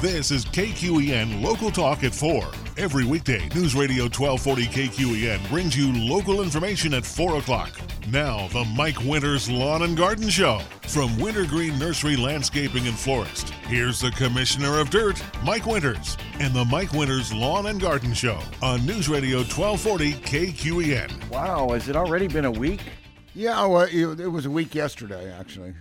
This is KQEN Local Talk at 4. Every weekday, News Radio 1240 KQEN brings you local information at 4 o'clock. Now, the Mike Winters Lawn and Garden Show from Wintergreen Nursery Landscaping and Florist. Here's the Commissioner of Dirt, Mike Winters, and the Mike Winters Lawn and Garden Show on News Radio 1240 KQEN. Wow, has it already been a week? Yeah, well, it was a week yesterday, actually.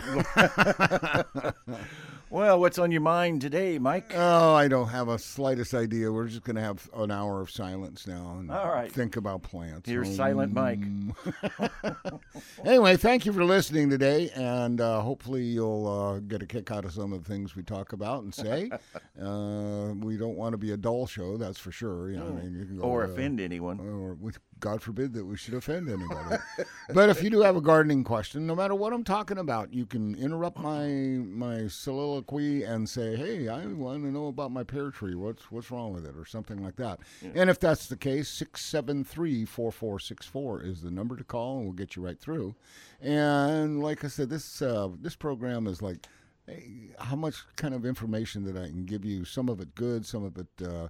Well, what's on your mind today, Mike? Oh, I don't have a slightest idea. We're just going to have an hour of silence now and All right. think about plants. Here's Silent Mike. Anyway, thank you for listening today, and hopefully you'll get a kick out of some of the things we talk about and say. We don't want to be a dull show, that's for sure. You know, I mean, you can go, Or offend anyone. Or God forbid that we should offend anybody. But if you do have a gardening question, no matter what I'm talking about, you can interrupt my soliloquy and say, "Hey, I want to know about my pear tree. What's wrong with it?" or something like that. Yeah. And if that's the case, 673-4464 is the number to call, and we'll get you right through. And like I said, this program is like, hey, how much kind of information that I can give you? Some of it good, some of it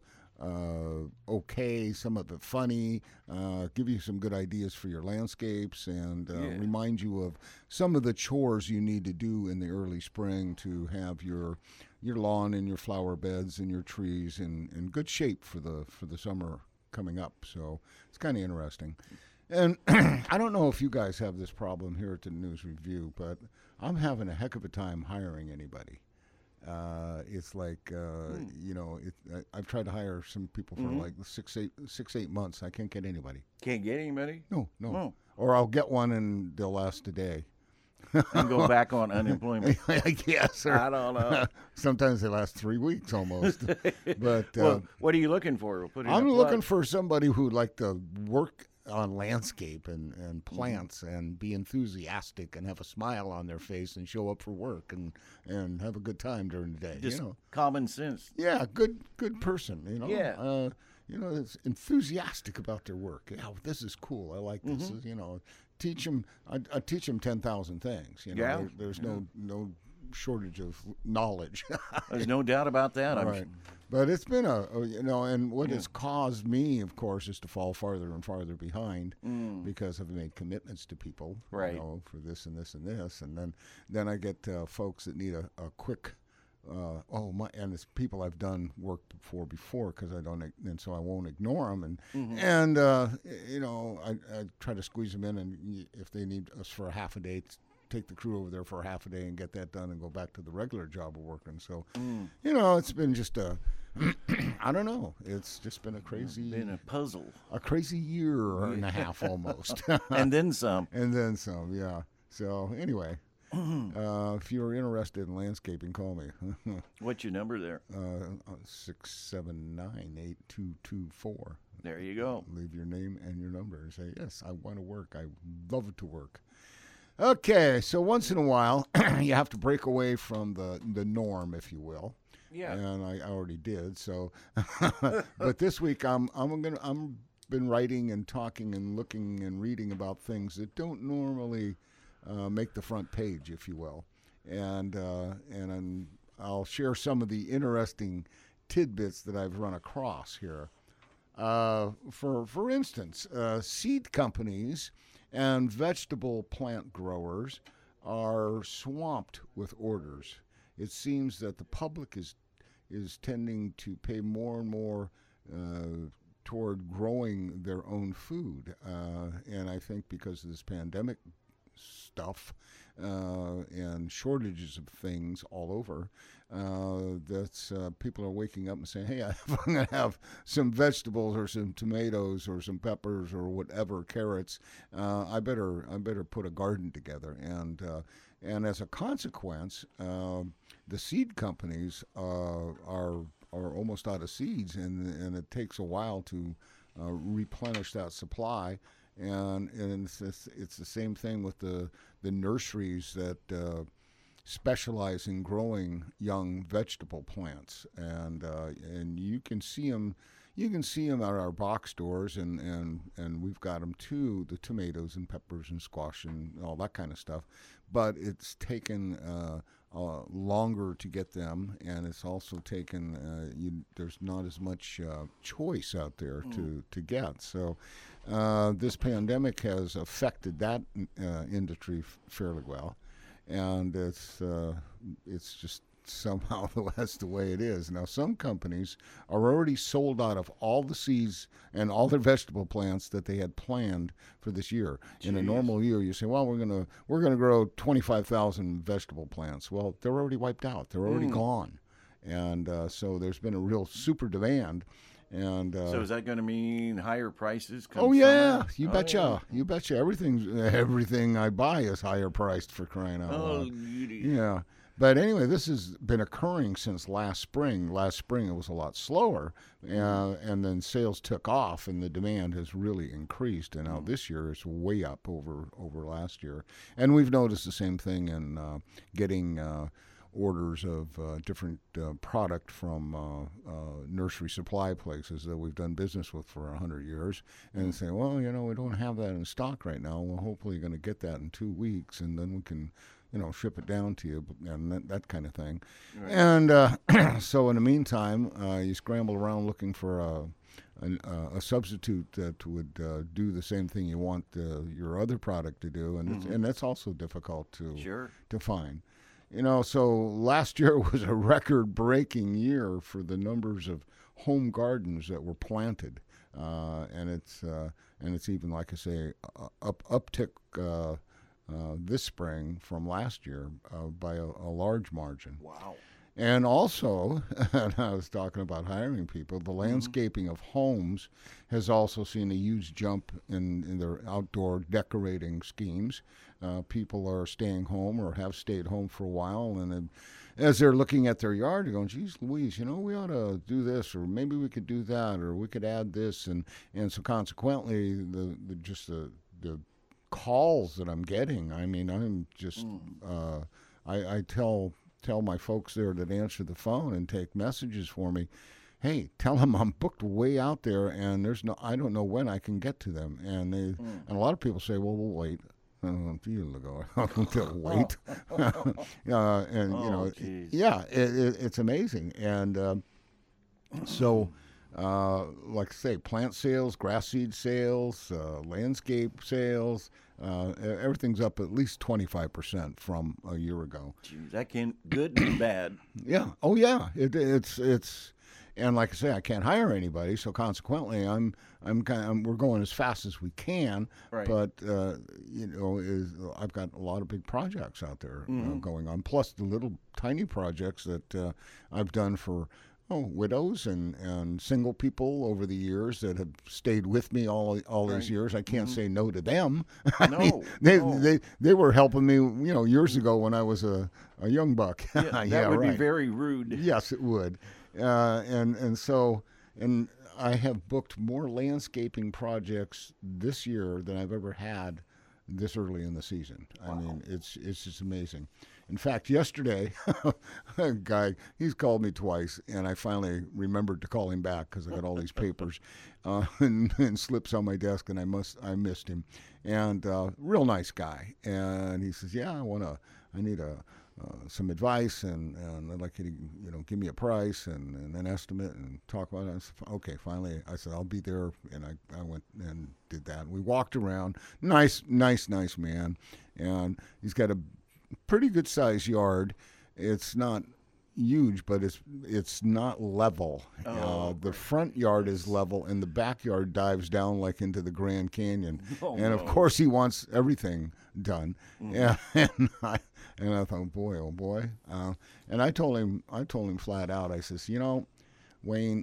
okay, some of it funny, give you some good ideas for your landscapes, and remind you of some of the chores you need to do in the early spring to have your lawn and your flower beds and your trees in good shape for the summer coming up. So it's kind of interesting. And I don't know if you guys have this problem here at the News Review, but I'm having a heck of a time hiring anybody. It's like, you know, I've tried to hire some people for like 6-8 months. I can't get anybody. Can't get anybody? No. Or I'll get one and they'll last a day. And go back on unemployment. I guess. I don't know. Sometimes they last 3 weeks almost. But well, what are you looking for? We'll put it I'm looking for somebody who'd like to work on landscape and plants and be enthusiastic and have a smile on their face and show up for work and have a good time during the day. Just you know, common sense. Yeah, good person. You know, yeah. You know, it's enthusiastic about their work. Yeah, this is cool. I like this. You know, teach them. I teach them 10,000 things. You know, yeah. There's no shortage of knowledge. There's no doubt about that. Right. But it's been and what has caused me, of course, is to fall farther and farther behind because I've made commitments to people, right? You know, for this and this and this, and then I get folks that need a quick. And it's people I've done work for before because I don't, and so I won't ignore them, and you know, I try to squeeze them in, and if they need us for a half a day. Take the crew over there for a half a day and get that done and go back to the regular job of working. So, you know, it's been just I don't know. It's just been a crazy... Been a puzzle. A crazy year and a half almost. And then some. And then some, yeah. So, anyway, if you're interested in landscaping, call me. What's your number there? 679-8224. There you go. Leave your name and your number and say, yes, I want to work. I love to work. Okay, so once in a while, you have to break away from the norm, if you will. Yeah. And I already did. So, but this week I'm been writing and talking and looking and reading about things that don't normally make the front page, if you will, and I'll share some of the interesting tidbits that I've run across here. For instance, seed companies and vegetable plant growers are swamped with orders. It seems that the public is tending to pay more and more toward growing their own food. And I think because of this pandemic stuff and shortages of things all over, that's people are waking up and saying, hey, I'm going to have some vegetables or some tomatoes or some peppers or whatever, carrots. I better put a garden together. And as a consequence, the seed companies are almost out of seeds, and it takes a while to replenish that supply. And it's the same thing with the nurseries that specialize in growing young vegetable plants, and you can see them. you can see them at our box stores, and we've got them too, the tomatoes and peppers and squash and all that kind of stuff. But it's taken longer to get them, and it's also taken, there's not as much choice out there to get. So this pandemic has affected that industry fairly well, and it's just somehow that's the way it is. Now, some companies are already sold out of all the seeds and all their vegetable plants that they had planned for this year. Jeez. In a normal year, you say, well, we're gonna grow 25,000 vegetable plants. Well, they're already wiped out. They're already gone. And so there's been a real super demand. And so is that going to mean higher prices? Oh yeah, you betcha. Yeah. You betcha. Everything I buy is higher priced, for crying out loud. Yeah. But anyway, this has been occurring since last spring. Last spring it was a lot slower, and then sales took off, and the demand has really increased. And now this year it's way up over last year. And we've noticed the same thing in getting orders of different product from nursery supply places that we've done business with for 100 years, and say, well, we don't have that in stock right now. Well, hopefully you're going to get that in 2 weeks, and then we can ship it down to you, and that kind of thing. Right. And so in the meantime, you scramble around looking for a substitute that would do the same thing you want your other product to do, and that's also difficult to find. So last year was a record-breaking year for the numbers of home gardens that were planted, and it's even, like I say, uptick this spring from last year by a large margin. Wow. And also, and I was talking about hiring people, the landscaping of homes has also seen a huge jump in their outdoor decorating schemes. People are staying home or have stayed home for a while, and as they're looking at their yard, they're going, geez Louise, we ought to do this, or maybe we could do that, or we could add this. And so consequently, the calls that I'm getting, I mean, I'm just, I tell my folks there that answer the phone and take messages for me, hey, tell them I'm booked way out there, and I don't know when I can get to them. And and a lot of people say, well, we'll wait. They'll wait. It's amazing. And so, like I say, plant sales, grass seed sales, landscape sales, everything's up at least 25% from a year ago. Jeez, that can good and bad. Yeah. Oh yeah. It's and like I say, I can't hire anybody, so consequently, we're going as fast as we can. Right. But I've got a lot of big projects out there going on, plus the little tiny projects that I've done for widows and single people over the years that have stayed with me all these years. I can't say no to them. They were helping me, years ago when I was a young buck. Yeah, that would be very rude. Yes, it would. So I have booked more landscaping projects this year than I've ever had this early in the season. Wow. I mean, it's just amazing. In fact, yesterday, a guy, he's called me twice, and I finally remembered to call him back because I got all these papers and slips on my desk, and I missed him. And real nice guy. And he says, yeah, I need some advice, and I'd like you to, give me a price and an estimate and talk about it. I said, okay, finally, I said, I'll be there. And I went and did that. We walked around. Nice man. And he's got a pretty good sized yard. It's not huge, but it's not level. The front yard is level, and the backyard dives down like into the Grand Canyon. Of course, he wants everything done. And I thought, boy, oh boy. And I told him flat out. I says, Wayne,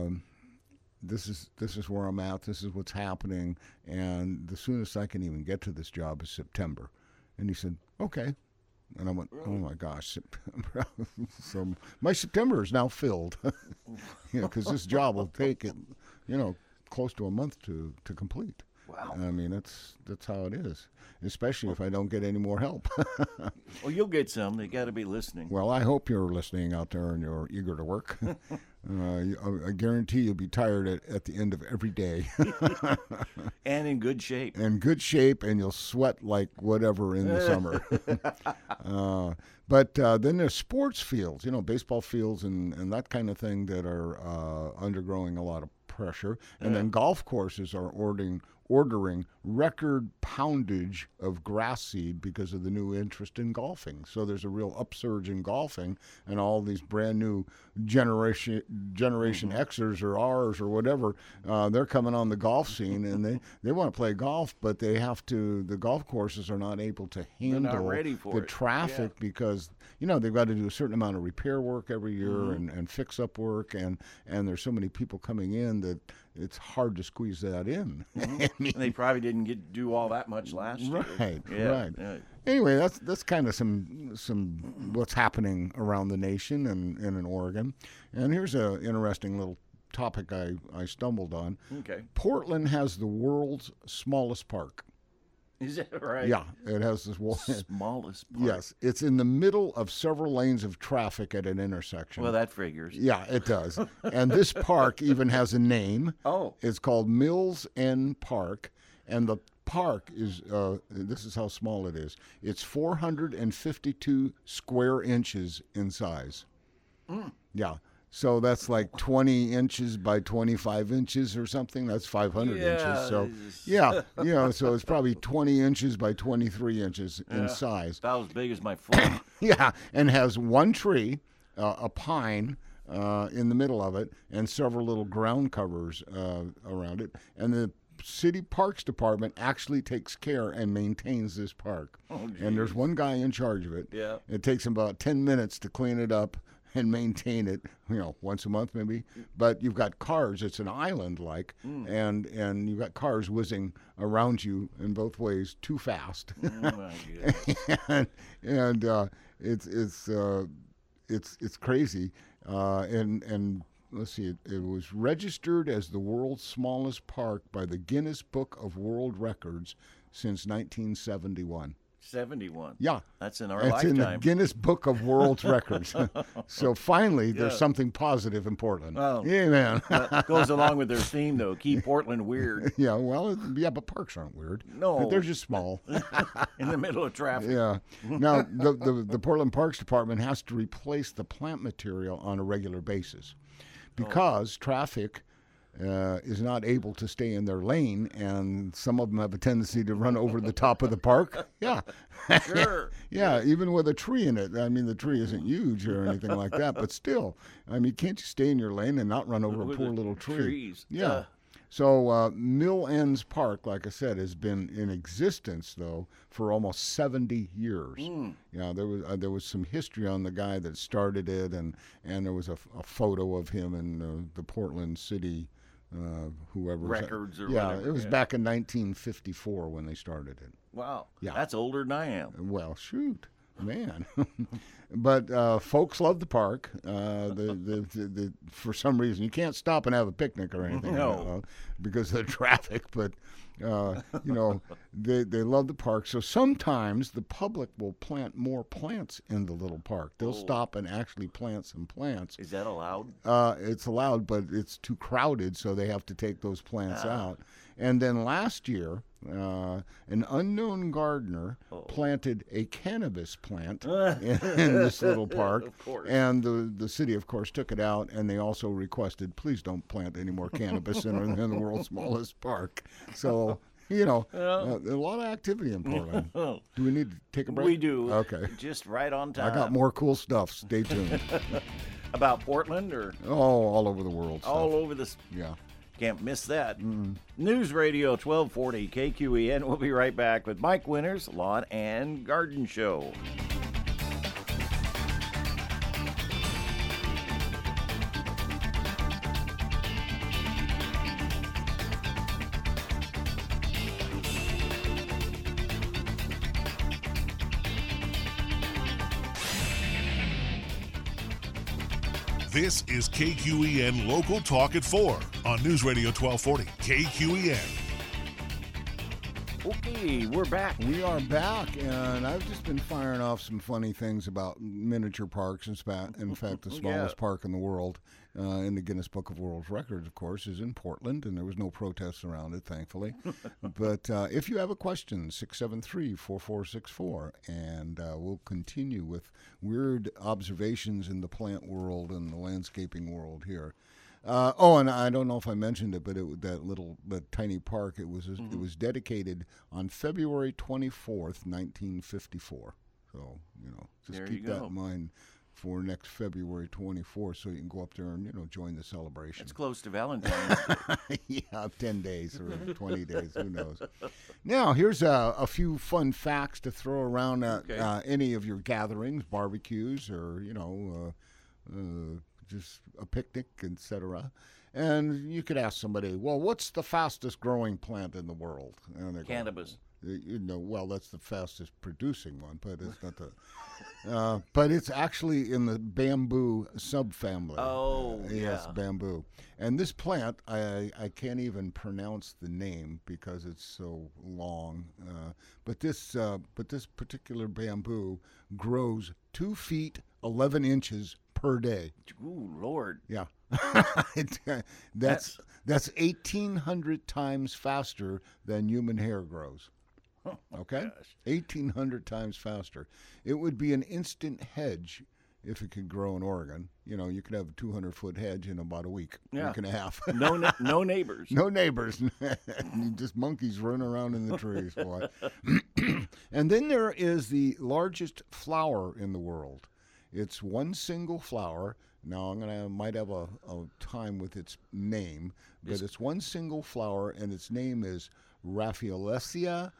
this is where I'm at. This is what's happening, and the soonest I can even get to this job is September. And he said, okay. And I went, really? Oh my gosh, September. So my September is now filled, because this job will take it, close to a month to complete. Wow. I mean, that's how it is, especially if I don't get any more help. Well, you'll get some. They got to be listening. Well, I hope you're listening out there and you're eager to work. I guarantee you'll be tired at the end of every day. And in good shape. And you'll sweat like whatever in the summer. But then there's sports fields, baseball fields and that kind of thing that are undergoing a lot of pressure. And then golf courses are ordering record poundage of grass seed because of the new interest in golfing. So there's a real upsurge in golfing, and all these brand new Generation Xers or Rs or whatever, they're coming on the golf scene, and they want to play golf, but the golf courses are not able to handle the traffic because, they've got to do a certain amount of repair work every year and fix-up work, and there's so many people coming in that it's hard to squeeze that in. They probably didn't get to do all that much last year. Right. Yeah. Anyway, that's kind of some what's happening around the nation and in Oregon. And here's an interesting little topic I stumbled on. Okay. Portland has the world's smallest park. Is that right? Yeah, it has this smallest park. Yes, it's in the middle of several lanes of traffic at an intersection. Well, that figures. Yeah, it does. And this park even has a name. Oh. It's called Mills End Park, and the park is, this is how small it is. It's 452 square inches in size. Yeah. So that's like 20 inches by 25 inches or something. That's 500 inches. So, so it's probably 20 inches by 23 inches in size. About as big as my foot. Yeah, and has one tree, a pine, in the middle of it, and several little ground covers around it. And the City Parks Department actually takes care and maintains this park. Oh, and there's one guy in charge of it. Yeah. It takes him about 10 minutes to clean it up and maintain it, once a month maybe. But you've got cars. It's an island-like, and you've got cars whizzing around you in both ways too fast. Oh my goodness. and it's crazy. And let's see, it was registered as the world's smallest park by the Guinness Book of World Records since 1971. 71. Yeah. That's in our it's lifetime. It's in the Guinness Book of World Records. So finally, there's something positive in Portland. Oh. Yeah, man. That goes along with their theme, though. Keep Portland weird. Yeah, well, but parks aren't weird. No. They're just small. In the middle of traffic. Yeah. Now, the Portland Parks Department has to replace the plant material on a regular basis because traffic is not able to stay in their lane, and some of them have a tendency to run over the top of the park. Yeah. Sure. Yeah, even with a tree in it. I mean, the tree isn't huge or anything like that, but still, can't you stay in your lane and not run over a poor little tree? Trees. Yeah. So Mill Ends Park, like I said, has been in existence, though, for almost 70 years. Yeah, there was some history on the guy that started it, and there was a photo of him in the Portland City whoever records or yeah, whatever. It was back in 1954 when they started it. Wow. Yeah. That's older than I am. Well, shoot, man. But folks love the park. For some reason, you can't stop and have a picnic or anything. No. Because of the traffic. But they love the park. So sometimes the public will plant more plants in the little park. They'll stop and actually plant some plants. Is that allowed? It's allowed, but it's too crowded, so they have to take those plants out. And then last year, an unknown gardener planted a cannabis plant in this little park. Of course. And the city, of course, took it out, and they also requested, please don't plant any more cannabis in the world's smallest park. So, a lot of activity in Portland. Do we need to take a break? We do. Okay. Just right on time. I got more cool stuff. Stay tuned. About Portland or? Oh, all over the world. All over this. Yeah. Can't miss that. News Radio 1240 KQEN. We'll be right back with Mike Winters, Lawn and Garden Show. This is KQEN Local Talk at 4 on News Radio 1240 KQEN. Okay, we're back. We are back, and I've just been firing off some funny things about miniature parks. In fact, the smallest park in the world, in the Guinness Book of World Records, of course, is in Portland, and there was no protests around it, thankfully. But if you have a question, 673-4464, and we'll continue with weird observations in the plant world and the landscaping world here. And I don't know if I mentioned it, but that tiny park, it was dedicated on February 24th, 1954. So, just keep that in mind for next February 24th, so you can go up there and, join the celebration. It's close to Valentine's Day. Yeah, 10 days or 20 days, who knows. Now, here's a few fun facts to throw around at any of your gatherings, barbecues, or, just a picnic, etc. And you could ask somebody, well, what's the fastest growing plant in the world? And they Cannabis. Well, that's the fastest producing one, but it's not the. But it's actually in the bamboo subfamily. Oh, yes, yeah. Bamboo. And this plant, I can't even pronounce the name because it's so long. But this particular bamboo grows 2 feet 11 inches per day. Ooh, Lord. Yeah. That's 1,800 times faster than human hair grows. Okay? Gosh. 1,800 times faster. It would be an instant hedge if it could grow in Oregon. You could have a 200-foot hedge in about a week, week and a half. No neighbors. No neighbors. Just monkeys running around in the trees, boy. And then there is the largest flower in the world. It's one single flower. Now, might have a time with its name, but it's one single flower, and its name is Rafflesia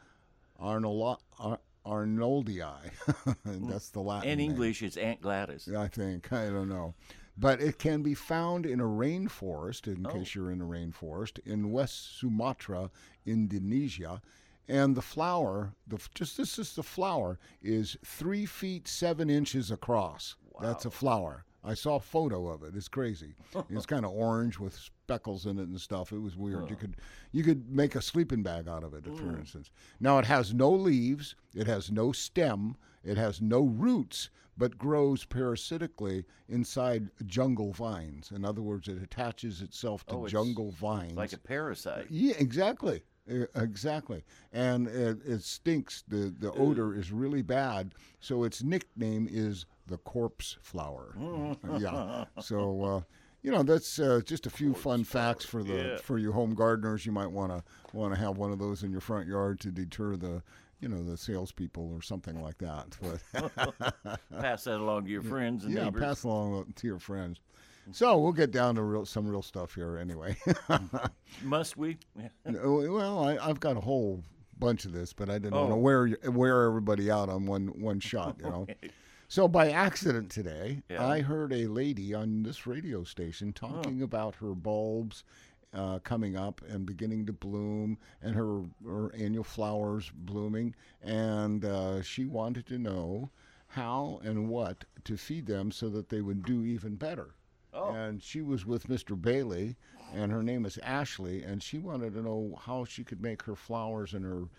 arnoldii. That's the Latin In name. English, it's Aunt Gladys. I think. I don't know. But it can be found in a rainforest, in case you're in a rainforest, in West Sumatra, Indonesia. And the flower, this is the flower, is 3 feet 7 inches across. Wow. That's a flower. I saw a photo of it. It's crazy. It's kind of orange with speckles in it and stuff. It was weird. You could make a sleeping bag out of it, for instance. Now, it has no leaves. It has no stem. It has no roots, but grows parasitically inside jungle vines. In other words, it attaches itself to jungle vines. Like a parasite. Yeah, exactly. Exactly. And it stinks. The odor is really bad. So its nickname is the corpse flower. Yeah. So, that's just a few fun facts for you home gardeners. You might want to have one of those in your front yard to deter the salespeople or something like that. But pass that along to your friends and neighbors. Yeah, pass along to your friends. So we'll get down to some real stuff here anyway. Must we? Well, I've got a whole bunch of this, but I didn't want to wear everybody out on one shot, So by accident today, I heard a lady on this radio station talking about her bulbs coming up and beginning to bloom, and her annual flowers blooming, and she wanted to know how and what to feed them so that they would do even better. And she was with Mr. Bailey, and her name is Ashley, and she wanted to know how she could make her flowers and her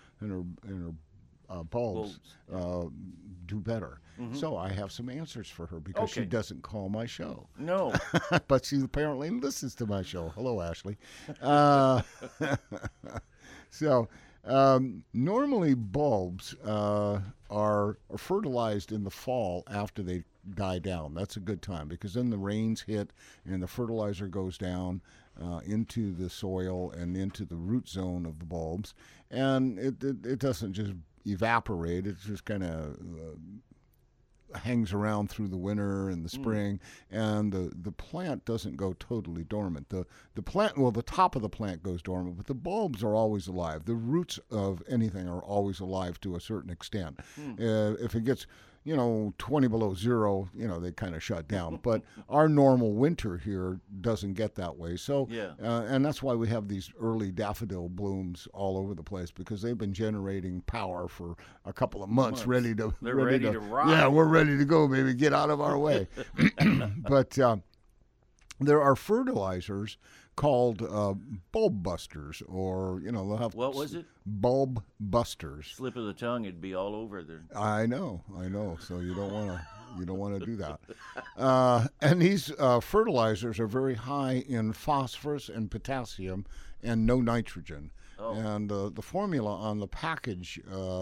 bulbs do better. Mm-hmm. So I have some answers for her because she doesn't call my show. No. But she apparently listens to my show. Hello, Ashley. So normally bulbs are fertilized in the fall after they die down. That's a good time because then the rains hit and the fertilizer goes down into the soil and into the root zone of the bulbs, and it doesn't just evaporate. It just kind of hangs around through the winter and the spring, and the plant doesn't go totally dormant. The plant, well, the top of the plant goes dormant, but the bulbs are always alive. The roots of anything are always alive to a certain extent. If it gets 20 below zero, they kind of shut down. But our normal winter here doesn't get that way. So, and that's why we have these early daffodil blooms all over the place, because they've been generating power for a couple of months. They're ready to rock. Yeah, we're ready to go, baby. Get out of our way. But there are fertilizers called bulb busters, or they'll have What was it? Bulb busters. Slip of the tongue, it'd be all over there. I know. So you don't want to do that. And these fertilizers are very high in phosphorus and potassium, and no nitrogen. Oh. And the formula on the package,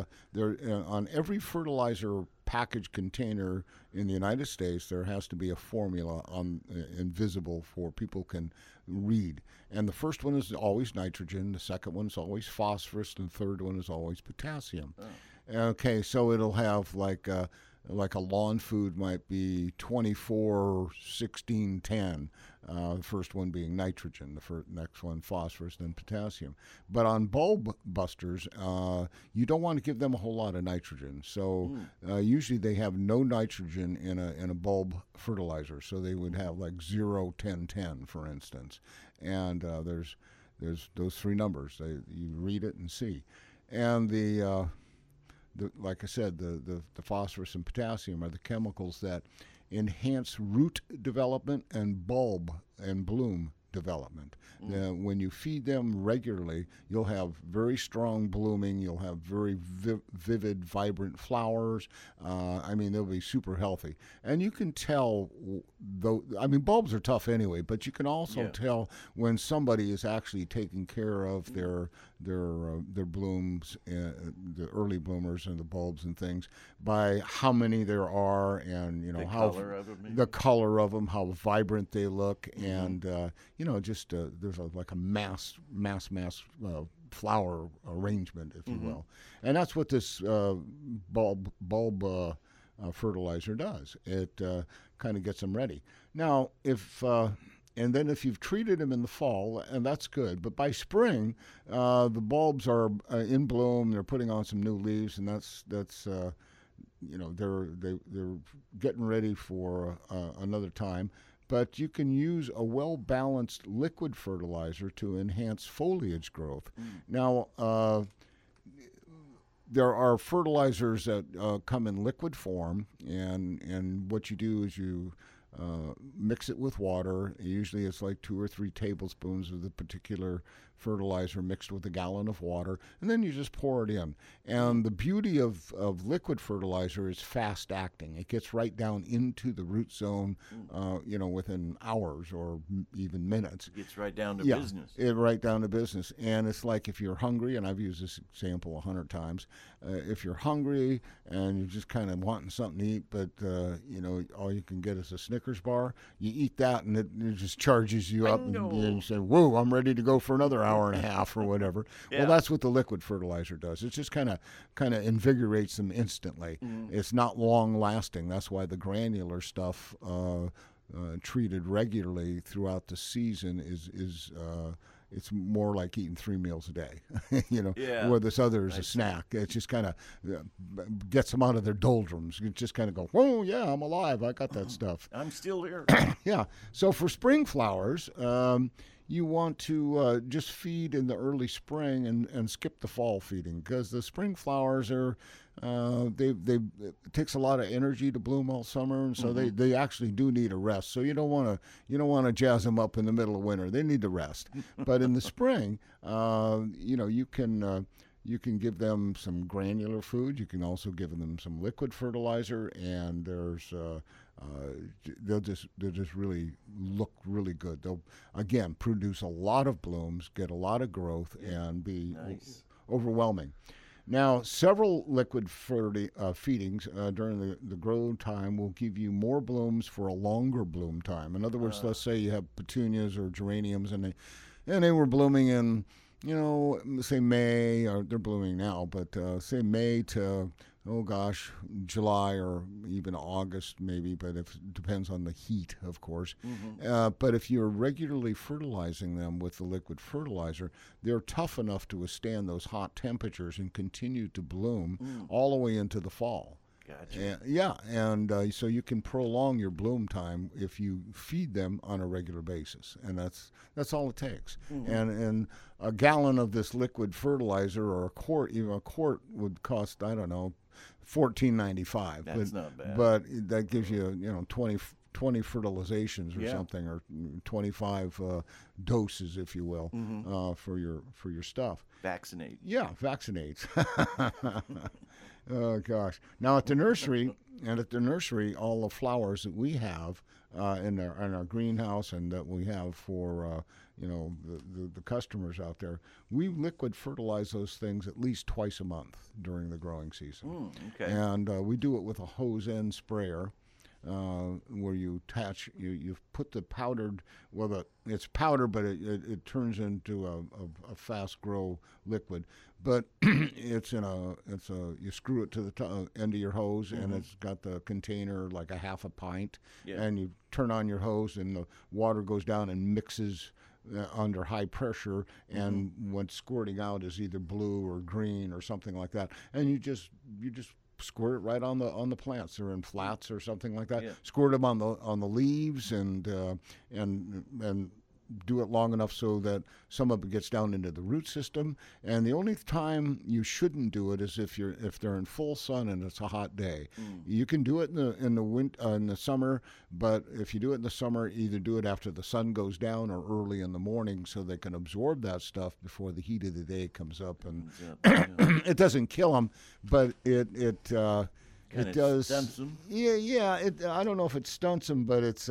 on every fertilizer package container in the United States, there has to be a formula invisible for people can read. And the first one is always nitrogen, the second one is always phosphorus, and the third one is always potassium. Oh. Okay, so it'll have like a lawn food might be 24, 16, 10. The first one being nitrogen, the next one phosphorus, then potassium. But on bulb busters, you don't want to give them a whole lot of nitrogen. So usually they have no nitrogen in a bulb fertilizer. So they would have like 0, 10, 10, for instance. And there's those three numbers. You read it and see. And like I said, the phosphorus and potassium are the chemicals that enhance root development and bulb and bloom development. When you feed them regularly, you'll have very strong blooming. You'll have very vivid, vibrant flowers. They'll be super healthy. And you can tell, bulbs are tough anyway, but you can also tell when somebody is actually taking care of their blooms, the early bloomers and the bulbs and things, by how many there are, and the color of them, how vibrant they look, and there's like a mass flower arrangement, if you will, and that's what this bulb fertilizer does. It kind of gets them ready. Now, and then if you've treated them in the fall, and that's good, but by spring, the bulbs are in bloom. They're putting on some new leaves, and that's they're getting ready for another time. But you can use a well-balanced liquid fertilizer to enhance foliage growth. Now, there are fertilizers that come in liquid form, and what you do is you mix it with water. Usually it's like 2 or 3 tablespoons of the particular fertilizer mixed with a gallon of water, and then you just pour it in. And the beauty of liquid fertilizer is fast acting. It gets right down into the root zone, within hours or even minutes. It gets right down to business. Right down to business. And it's like if you're hungry, and I've used this example 100 times, if you're hungry and you're just kind of wanting something to eat, but all you can get is a Snickers bar, you eat that and it just charges you up, and you say, whoa, I'm ready to go for another hour and a half or whatever. Well, that's what the liquid fertilizer does. It just kind of invigorates them instantly. It's not long lasting. That's why the granular stuff treated regularly throughout the season is it's more like eating 3 meals a day, where this other is a snack. It just kind of gets them out of their doldrums. You just kind of go, whoa, yeah, I'm alive. I got that stuff. I'm still here. Yeah. So for spring flowers, you want to just feed in the early spring and skip the fall feeding, because the spring flowers are it takes a lot of energy to bloom all summer, and so they actually do need a rest. So you don't want to jazz them up in the middle of winter. They need to rest. But in the spring, you can give them some granular food. You can also give them some liquid fertilizer, and there's they'll just really look really good. They'll again produce a lot of blooms, get a lot of growth, and be overwhelming. Now, several liquid feedings during the grow time will give you more blooms for a longer bloom time. In other words, let's say you have petunias or geraniums, and they were blooming in, say May, or they're blooming now, but say May to, July or even August maybe, but it depends on the heat, of course. But if you're regularly fertilizing them with the liquid fertilizer, they're tough enough to withstand those hot temperatures and continue to bloom all the way into the fall. Gotcha. And so you can prolong your bloom time if you feed them on a regular basis, and that's all it takes. And a gallon of this liquid fertilizer, or a quart would cost, I don't know, $14.95. That's not bad. But that gives you 20 20 fertilizations or something, or 25 doses, if you will, for your stuff. Vaccinate. Yeah, vaccinate. Oh gosh! Now at the nursery, all the flowers that we have in our greenhouse and that we have for the customers out there, we liquid fertilize those things at least twice a month during the growing season. Okay. And we do it with a hose end sprayer. Where you put the powdered, it's powder, but it turns into a fast grow liquid. But you screw it to the end of your hose, and it's got the container like a half a pint, and you turn on your hose, and the water goes down and mixes under high pressure, and what's squirting out is either blue or green or something like that, and you just squirt it right on the plants. They're in flats or something like that. Squirt them on the leaves and do it long enough so that some of it gets down into the root system. And the only time you shouldn't do it is if they're in full sun and it's a hot day. You can do it in the summer, but if you do it in the summer, either do it after the sun goes down or early in the morning so they can absorb that stuff before the heat of the day comes up. And it doesn't kill them, but it does. Stunts them? Yeah. I don't know if it stunts them, but it's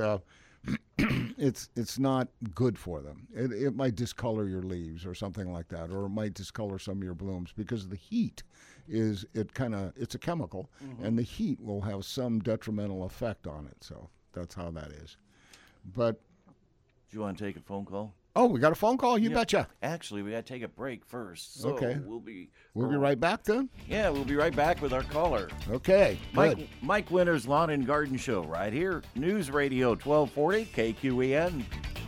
not good for them. It might discolor your leaves or something like that, or it might discolor some of your blooms because the heat it's a chemical, and the heat will have some detrimental effect on it. So that's how that is. But do you want to take a phone call? Oh, we got a phone call? You betcha. Actually, we got to take a break first. So okay. We'll be right back then? Yeah, we'll be right back with our caller. Okay. Mike Winters Lawn and Garden Show right here. News Radio 1240 KQEN.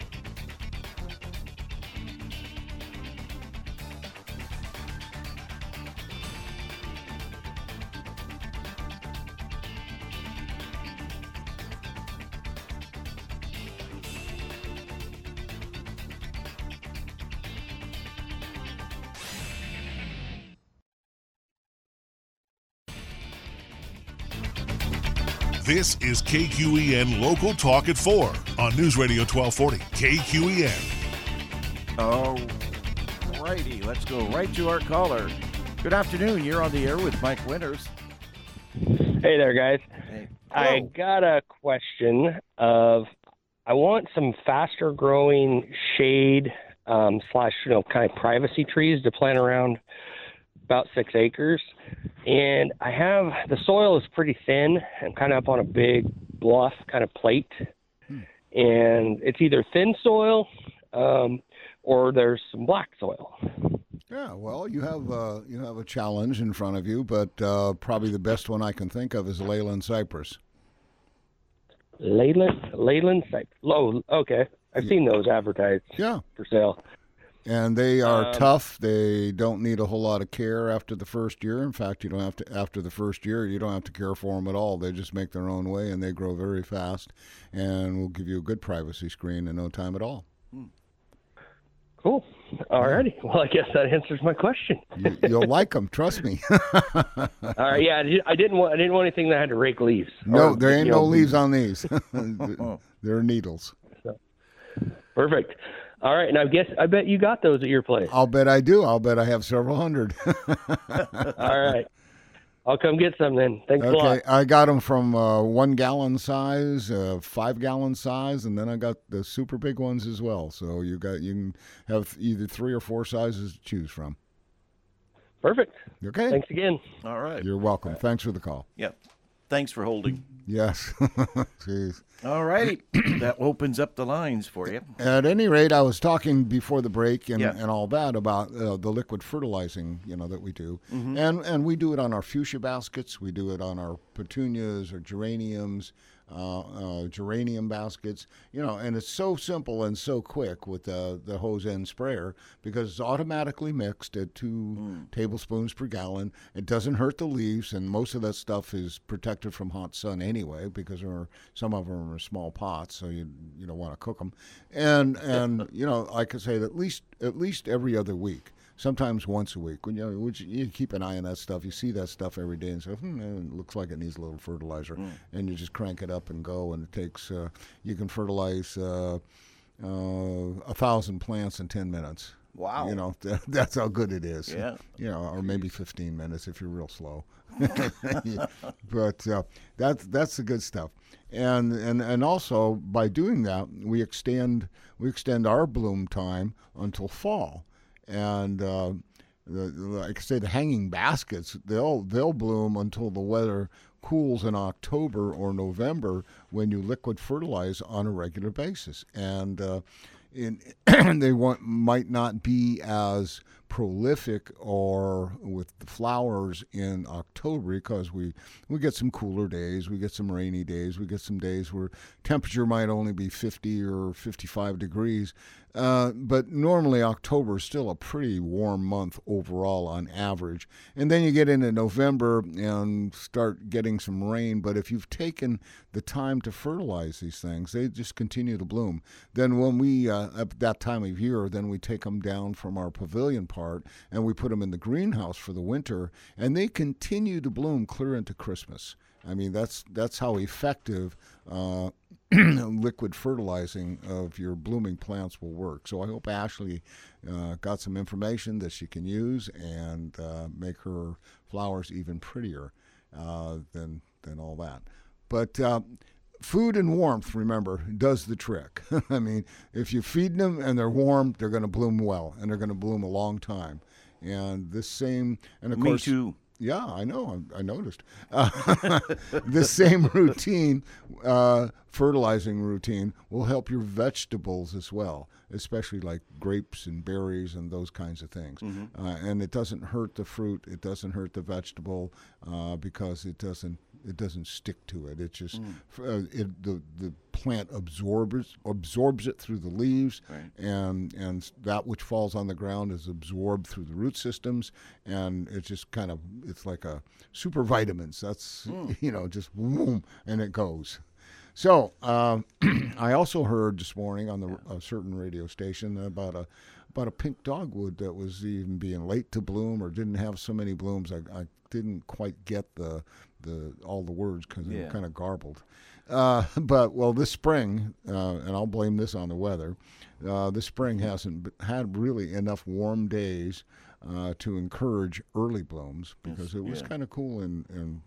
This is KQEN Local Talk at 4 on News Radio 1240 KQEN. All righty, let's go right to our caller. Good afternoon. You're on the air with Mike Winters. Hey there, guys. Hey. I got a question of I want some faster growing shade / kind of privacy trees to plant around about 6 acres. And the soil is pretty thin. I'm kind of up on a big bluff kind of plate. And it's either thin soil or there's some black soil. Yeah, well, you have a challenge in front of you, but probably the best one I can think of is Leyland cypress. Leyland cypress. Oh, okay. I've seen those advertised for sale. And they are tough. They don't need a whole lot of care after the first year. In fact, after the first year, you don't have to care for them at all. They just make their own way, and they grow very fast, and will give you a good privacy screen in no time at all. Cool. All righty. Well, I guess that answers my question. You'll like them, trust me. All right. Yeah, I didn't want anything that had to rake leaves. No, there ain't no leaves on these. They're needles. So, perfect. All right, and I bet you got those at your place. I'll bet I do. I'll bet I have several hundred. All right. I'll come get some then. Thanks a lot. Okay, I got them from 1 gallon size, 5 gallon size, and then I got the super big ones as well. So you can have either 3 or 4 sizes to choose from. Perfect. Okay. Thanks again. All right. You're welcome. Thanks for the call. Yep. Thanks for holding. Yes. Jeez. All righty. That opens up the lines for you. At any rate, I was talking before the break and all that about the liquid fertilizing, that we do. And we do it on our fuchsia baskets. We do it on our petunias or geraniums, geranium baskets, and it's so simple and so quick with the hose end sprayer because it's automatically mixed at 2 tablespoons per gallon. It doesn't hurt the leaves, and most of that stuff is protected from hot sun anyway because some of them are small pots, so you don't want to cook them. And like I say, at least every other week. sometimes once a week. When you keep an eye on that stuff, you see that stuff every day and say, it looks like it needs a little fertilizer, and you just crank it up and go. And it takes you can fertilize 1,000 plants in 10 minutes. Wow. That's how good it is. Yeah. Or maybe 15 minutes if you're real slow. But that's the good stuff. And also by doing that, we extend our bloom time until fall. And like I say, the hanging baskets, they'll bloom until the weather cools in October or November when you liquid fertilize on a regular basis. And they might not be as prolific or with the flowers in October because we get some cooler days, we get some rainy days, we get some days where temperature might only be 50 or 55 degrees. But normally October is still a pretty warm month overall on average. And then you get into November and start getting some rain. But if you've taken the time to fertilize these things, they just continue to bloom. Then when we, at that time of year, then we take them down from our pavilion part and we put them in the greenhouse for the winter. And they continue to bloom clear into Christmas. I mean, that's how effective liquid fertilizing of your blooming plants will work. So I hope Ashley got some information that she can use and make her flowers even prettier than all that. But food and warmth, remember, does the trick. I mean, if you feed them and they're warm, they're going to bloom well, and they're going to bloom a long time. And this same, and of course, Me too. Yeah, I know. I noticed. This same routine, fertilizing routine, will help your vegetables as well, especially like grapes and berries and those kinds of things. And it doesn't hurt the fruit. It doesn't hurt the vegetable because it doesn't stick to it. It just the plant absorbs it through the leaves, right. and that which falls on the ground is absorbed through the root systems, and it's just it's like a super vitamins. That's just boom, and it goes. So I also heard this morning on a certain radio station about a pink dogwood that was even being late to bloom or didn't have so many blooms. I didn't quite get all the words because they were kind of garbled. But this spring, and I'll blame this on the weather, this spring hasn't had really enough warm days to encourage early blooms because it was kind of cool in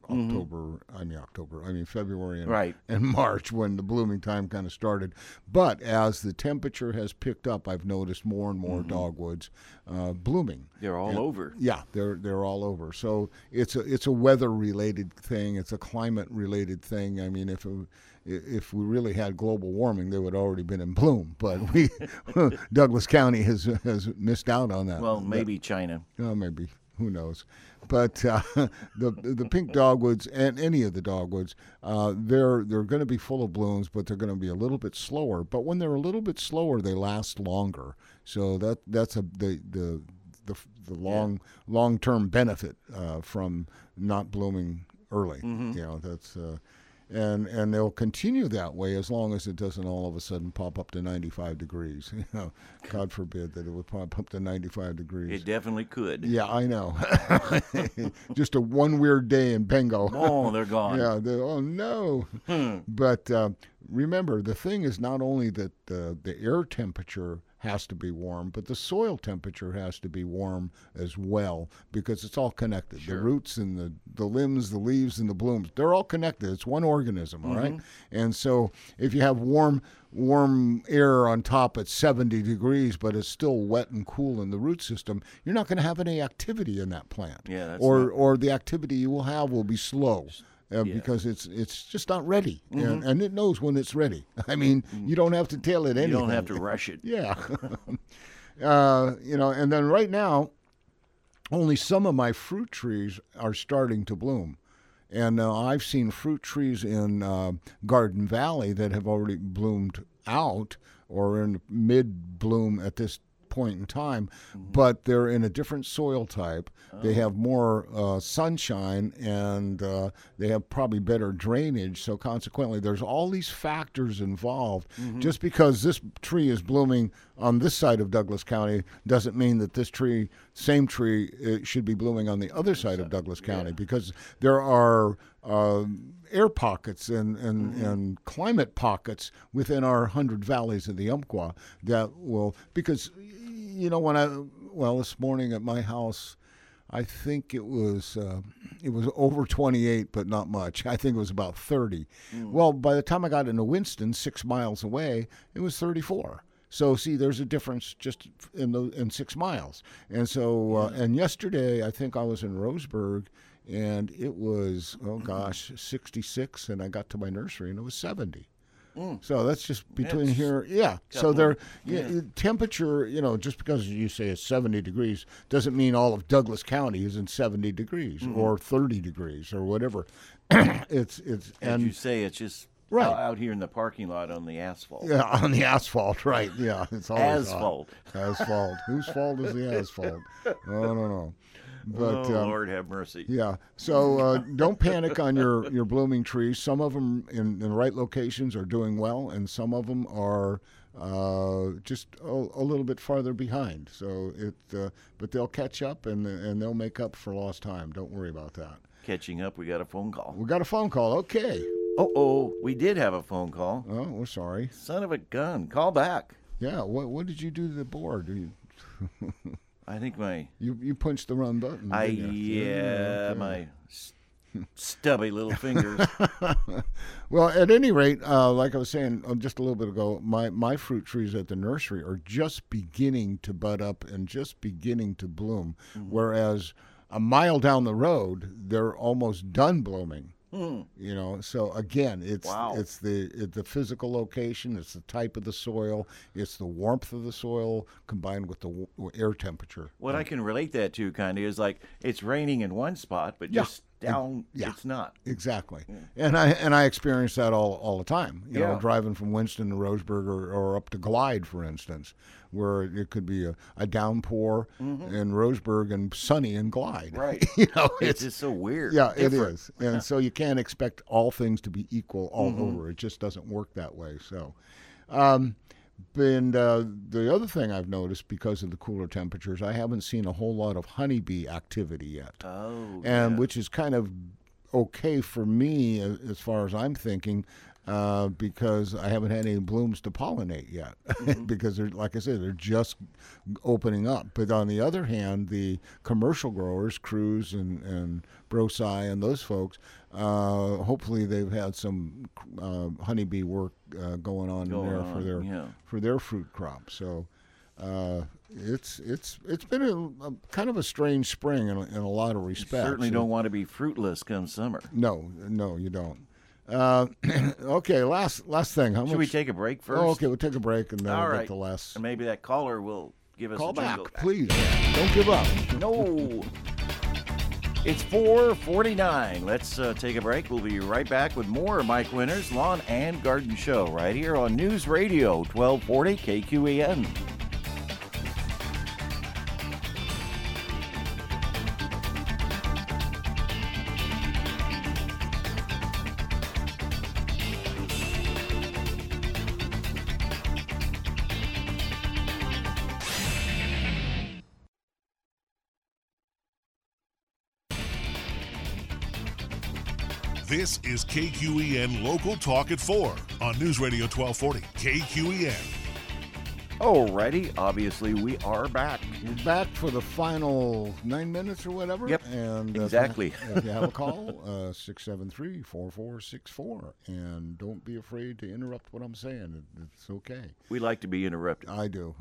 February and March when the blooming time kind of started. But as the temperature has picked up, I've noticed more and more dogwoods blooming. They're all over. Yeah, they're all over. So it's a weather-related thing. It's a climate-related thing. I mean, if we really had global warming, they would have already been in bloom. But Douglas County has missed out on that. Well, maybe China. Maybe. Who knows? But the pink dogwoods and any of the dogwoods, they're going to be full of blooms, but they're going to be a little bit slower. But when they're a little bit slower, they last longer. So that's the long-term benefit from not blooming early. That's and they'll continue that way as long as it doesn't all of a sudden pop up to 95 degrees. God forbid that it would pop up to 95 degrees. It definitely could. Yeah, I know. Just one weird day and bingo. Oh, they're gone. Yeah. Oh no. But remember, the thing is not only that the air temperature has to be warm, but the soil temperature has to be warm as well because it's all connected. Sure. The roots and the limbs, the leaves and the blooms, they're all connected. It's one organism, all right? And so if you have warm air on top at 70 degrees, but it's still wet and cool in the root system, you're not going to have any activity in that plant. Yeah, or the activity you will have will be slow. Because it's just not ready, and it knows when it's ready. I mean, you don't have to tell it anything. You don't have to rush it. Yeah. And then right now, only some of my fruit trees are starting to bloom. And I've seen fruit trees in Garden Valley that have already bloomed out or in mid-bloom at this point in time, but they're in a different soil type. They have more sunshine, and they have probably better drainage. So consequently, there's all these factors involved. Just because this tree is blooming on this side of Douglas County doesn't mean that this tree, same tree, should be blooming on the other side of Douglas County, because there are air pockets and climate pockets within our 100 valleys of the Umpqua that will, because, this morning at my house, I think it was over 28, but not much. I think it was about 30. Well, by the time I got into Winston, 6 miles away, it was 34. So see, there's a difference just in 6 miles. And so, and yesterday, I think I was in Roseburg, and it was 66, and I got to my nursery, and it was 70. So that's just between here. Yeah. So temperature, just because you say it's 70 degrees doesn't mean all of Douglas County is in 70 degrees or 30 degrees or whatever. It's As you say, it's just out here in the parking lot on the asphalt. Yeah, on the asphalt, right. Yeah. It's always asphalt. Asphalt. Whose fault is the asphalt? I don't know. But, Lord have mercy. Yeah. So don't panic on your blooming trees. Some of them in the right locations are doing well, and some of them are just a little bit farther behind. So but they'll catch up and they'll make up for lost time. Don't worry about that. Catching up, we got a phone call. We got a phone call. Okay. We did have a phone call. Oh, we're sorry. Son of a gun. Call back. Yeah. What did you do to the board? I think you punched the wrong button. My stubby little fingers. Well, at any rate, like I was saying just a little bit ago, my fruit trees at the nursery are just beginning to bud up and just beginning to bloom, whereas a mile down the road they're almost done blooming. So again, it's the physical location, it's the type of the soil, it's the warmth of the soil combined with the air temperature. What I can relate that to kind of is like it's raining in one spot, but just down it's not. Exactly. And I experience that all the time. You know, driving from Winston to Roseburg or up to Glide, for instance, where it could be a downpour in Roseburg and sunny in Glide. Right. It's just so weird. Yeah, it is. And so you can't expect all things to be equal all over. It just doesn't work that way. So, and the other thing I've noticed, because of the cooler temperatures, I haven't seen a whole lot of honeybee activity yet. Which is kind of okay for me as far as I'm thinking, because I haven't had any blooms to pollinate yet. Because they're, like I said, they're just opening up. But on the other hand, the commercial growers, Cruz and Brosai and those folks, hopefully they've had some honeybee work going on for their fruit crop. So it's been a kind of a strange spring in a lot of respects. You certainly don't want to be fruitless come summer. No, you don't. Okay, last thing. Should we take a break first? Oh, okay, we'll take a break and then we'll get the last. And maybe that caller will give us call a jingle. back, please. Don't give up. No. It's 4:49. Let's take a break. We'll be right back with more Mike Winters Lawn and Garden Show right here on News Radio 1240 KQEN. This is KQEN Local Talk at 4 on News Radio 1240 KQEN. Alrighty, obviously we are back. We're back for the final 9 minutes or whatever. Yep, and exactly. If you have a call, 673-4464. And don't be afraid to interrupt what I'm saying. It's okay. We like to be interrupted. I do.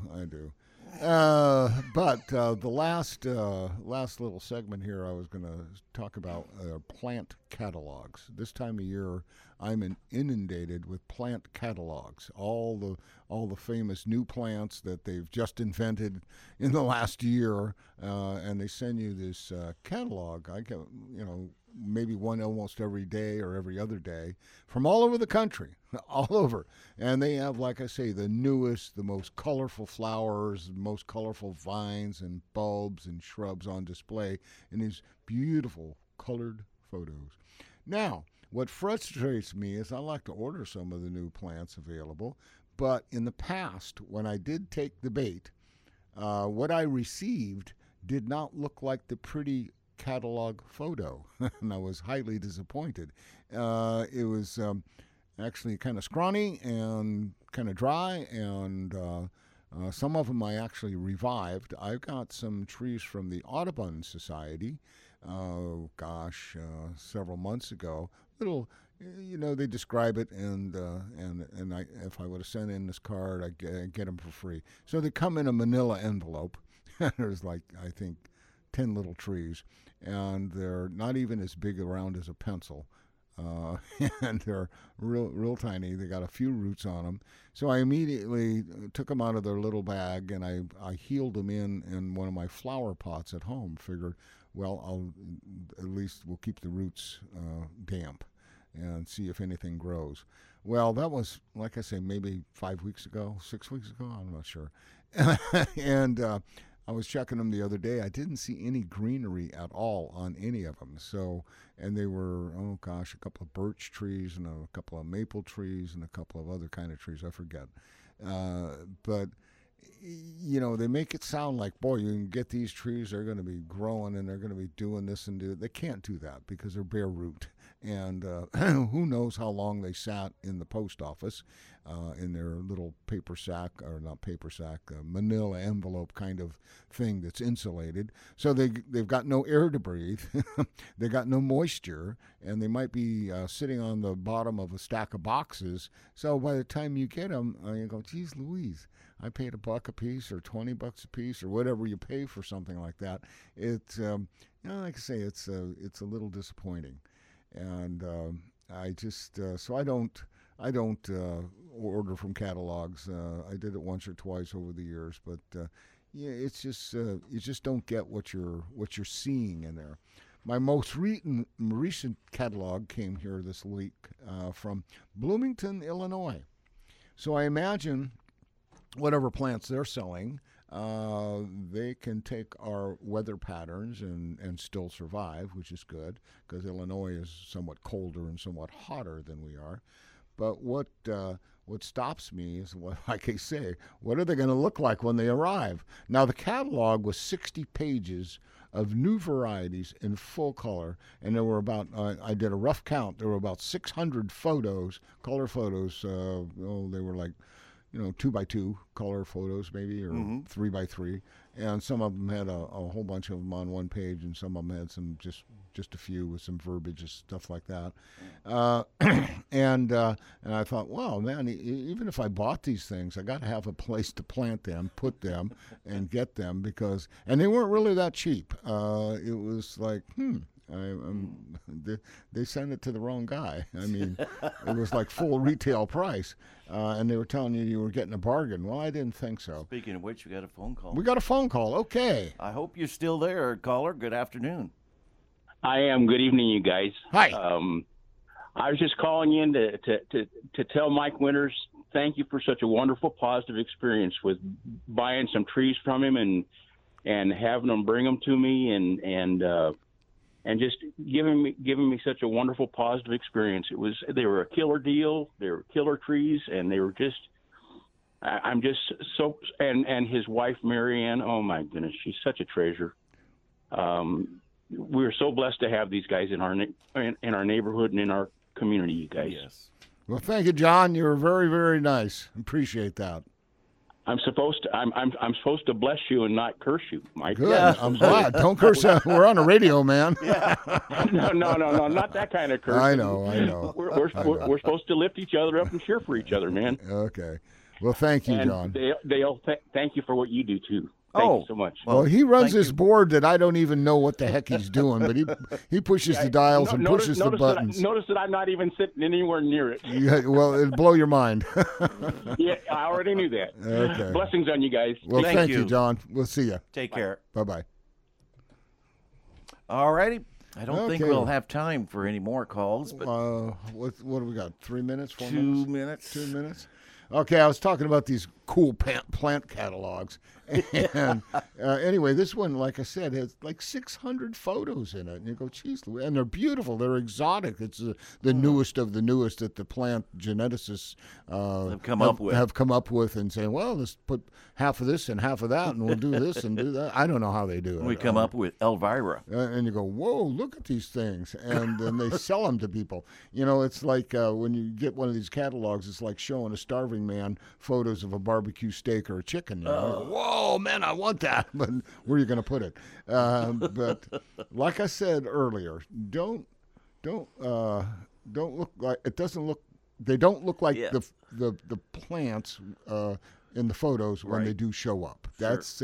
But the last little segment here, I was going to talk about plant catalogs. This time of year, I'm inundated with plant catalogs. All the famous new plants that they've just invented in the last year, and they send you this catalog. I get, maybe one almost every day or every other day from all over the country, all over. And they have, like I say, the newest, the most colorful flowers, most colorful vines and bulbs and shrubs on display in these beautiful colored photos. Now, what frustrates me is I like to order some of the new plants available, But in the past, when I did take the bait, what I received did not look like the pretty catalog photo, and I was highly disappointed. It was actually kind of scrawny and kind of dry, and some of them I actually revived. I got some trees from the Audubon Society, several months ago. Little, they describe it, and if I would have sent in this card, I'd get them for free. So they come in a manila envelope. There's I think 10 little trees, and they're not even as big around as a pencil. And they're real tiny. They got a few roots on them. So I immediately took them out of their little bag, and I healed them in one of my flower pots at home. Figured, well, we'll keep the roots damp and see if anything grows. Well, that was, like I say, maybe 5 weeks ago, 6 weeks ago. I'm not sure. And I was checking them the other day. I didn't see any greenery at all on any of them. So, and they were, a couple of birch trees and a couple of maple trees and a couple of other kind of trees. I forget. But, they make it sound like, boy, you can get these trees, they're going to be growing and they're going to be doing this and do that. They can't do that because they're bare root. And who knows how long they sat in the post office in their little manila envelope kind of thing that's insulated. So they've got no air to breathe. They got no moisture, and they might be sitting on the bottom of a stack of boxes. So by the time you get them, you go, geez Louise, I paid $1 a piece or $20 a piece or whatever you pay for something like that. It's, like I say, it's a little disappointing. And I just so I don't order from catalogs. I did it once or twice over the years, but it's just you just don't get what you're seeing in there. My most recent catalog came here this week from Bloomington, Illinois. So I imagine whatever plants they're selling, they can take our weather patterns and still survive, which is good, because Illinois is somewhat colder and somewhat hotter than we are. But what stops me is, like I say, what are they going to look like when they arrive? Now, the catalog was 60 pages of new varieties in full color, and there were about, I did a rough count, there were about 600 photos, color photos. They were like, 2x2 color photos maybe, or 3x3, and some of them had a whole bunch of them on one page, and some of them had some just a few with some verbiage and stuff like that. And I thought, wow, man, even if I bought these things, I got to have a place to plant them, put them, and get them, and they weren't really that cheap. It was like, they sent it to the wrong guy. I mean, it was like full retail price, and they were telling you were getting a bargain. Well, I didn't think so. Speaking of which, we got a phone call. We got a phone call. Okay. I hope you're still there, caller. Good afternoon. I am. Good evening, you guys. Hi. I was just calling in to tell Mike Winters thank you for such a wonderful, positive experience with buying some trees from him and having them bring them to me and just giving me such a wonderful, positive experience. They were a killer deal. They were killer trees, and they were just. I'm just so, and his wife Marianne. Oh my goodness, she's such a treasure. We're so blessed to have these guys in our neighborhood and in our community. You guys. Yes. Well, thank you, John. You're very, very nice. Appreciate that. I'm supposed to bless you and not curse you, Mike. Good. Yeah. I'm glad. Don't curse. We're on a radio, man. Yeah. No, not that kind of curse. I know. We're supposed to lift each other up and cheer for each other, man. Okay. Well, thank you, John. Dale, thank you for what you do too. Thank you so much. Well, he runs this board that I don't even know what the heck he's doing, but he pushes the dials and pushes the buttons. Notice that I'm not even sitting anywhere near it. Yeah, well, it'll blow your mind. Yeah, I already knew that. Okay. Blessings on you guys. Well, thank you, John. We'll see you. Take care. Bye-bye. All righty. I don't think we'll have time for any more calls. But what do we got? 3 minutes? 4 minutes? 2 minutes. 2 minutes? Okay, I was talking about these cool plant catalogs. And anyway, this one, like I said, has like 600 photos in it. And you go, geez, and they're beautiful. They're exotic. It's the newest of the newest that the plant geneticists have come up with and saying, well, let's put half of this and half of that, and we'll do this and do that. I don't know how they do it. We come up with Elvira. And you go, whoa, look at these things. And then they sell them to people. You know, it's like when you get one of these catalogs, it's like showing a starving man photos of a barbecue steak or a chicken. You know? You go, whoa, man, I want that. But where are you going to put it? But like I said earlier, don't look like, it doesn't look, they don't look like the plants in the photos when they do show up. Sure. That's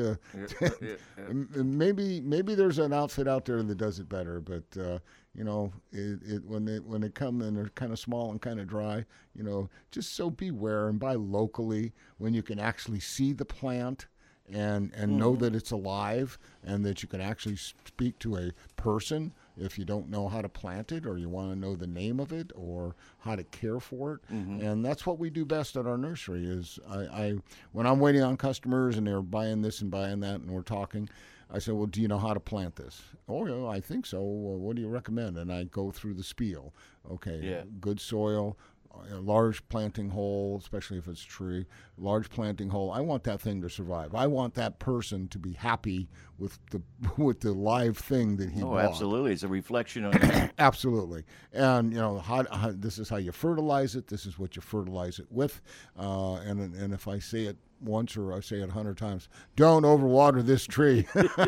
maybe there's an outfit out there that does it better, but you know, when they come and they're kind of small and kind of dry, you know, just so beware and buy locally when you can actually see the plant and know that it's alive and that you can actually speak to a person if you don't know how to plant it or you want to know the name of it or how to care for it. And that's what we do best at our nursery is I when I'm waiting on customers and they're buying this and buying that and we're talking, I say, well, do you know how to plant this? Oh, yeah, I think so. Well, what do you recommend? And I go through the spiel. Okay, good soil, a large planting hole, especially if it's a tree, large planting hole. I want that thing to survive. I want that person to be happy with the live thing that he bought. Oh, absolutely. It's a reflection on that. Absolutely. And, you know, how this is how you fertilize it. This is what you fertilize it with. And if I say it once or I say it 100 times, don't overwater this tree.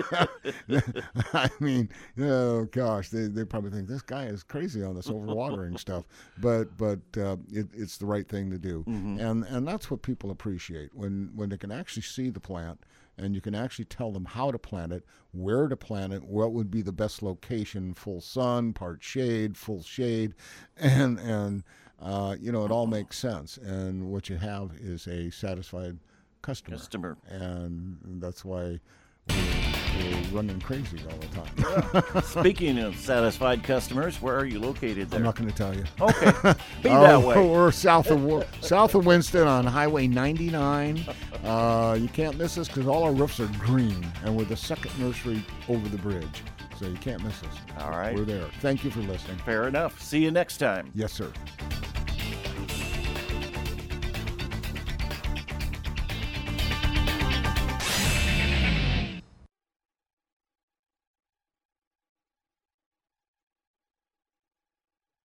I mean, oh gosh, they probably think this guy is crazy on this overwatering stuff, but it's the right thing to do, and that's what people appreciate when they can actually see the plant and you can actually tell them how to plant it, where to plant it, what would be the best location, full sun, part shade, full shade, and you know, it all makes sense, and what you have is a satisfied customer. And that's why we're running crazy all the time. Speaking of satisfied customers, where are you located there? I'm not going to tell you. Okay. Be that way. We're south of Winston on Highway 99. You can't miss us because all our roofs are green, and we're the second nursery over the bridge. So you can't miss us. All right. We're there. Thank you for listening. Fair enough. See you next time. Yes, sir.